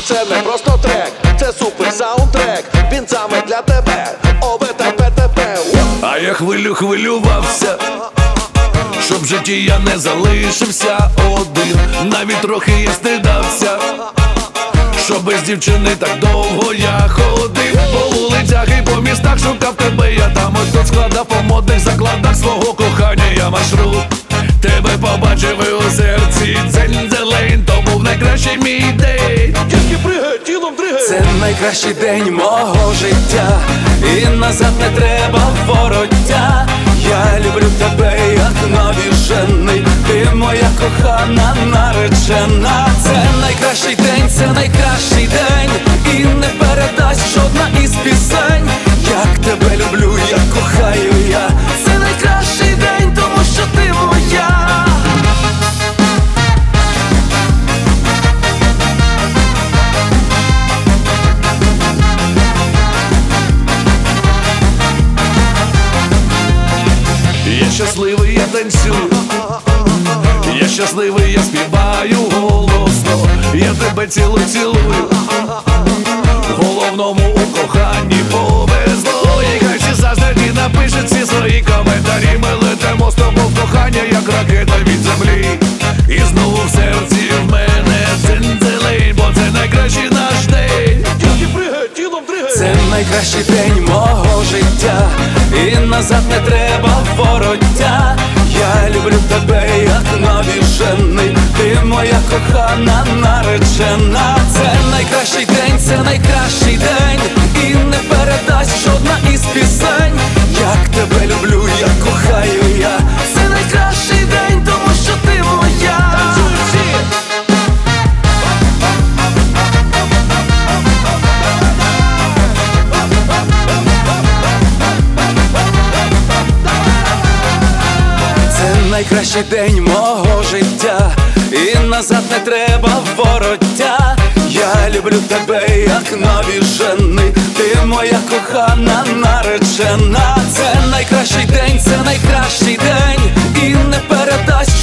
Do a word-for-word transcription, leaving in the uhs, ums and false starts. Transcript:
це не просто трек, це супер саундтрек. Він саме для тебе. ОВТПТП. А я хвилю хвилювався, щоб в житті я не залишився один. Навіть трохи я стидався, що без дівчини так довго я ходив по вулицях і по містах, шукав тебе. Я там ось тут складав по модних закладах свого кохання. Я маршрут тебе побачив і у серці дзень-дзелень. То був найкращий мій день. Тільки пригай, тілом дригай. Це найкращий день мого життя, і назад не треба вороття. Я люблю тебе, як навіжений, ти моя кохана наречена. Це найкращий день, це найкращий день, і не передасть жодна із пісень. Як тебе люблю, як кохаю я. Це найкращий день, тому що ти моя. Я щасливий, я танцюю, я щасливий, я співаю голосно. Я тебе цілую, цілую, головному у коханні повезло. І хай всі зазнаді напишуть всі свої коментарі. Ми летимо з тобою в кохання, як ракета від землі. І знову в серці в мене дзень-дзелень, бо це найкращий наш день. Тільки пригай, тілом дригай. Це найкращий день мого життя, і назад не треба вороття. Я люблю тебе, як навіжений, ти моя кохана наречена. Це найкращий день, це найкращий день, і не передасть жодна із пісень. Як тебе люблю, як кохаю я. Це найкращий день, тому що ти моя. Найкращий день мого життя, і назад не треба вороття. Я люблю тебе, як навіжений, ти моя кохана наречена. Це найкращий день, це найкращий день, і не передасть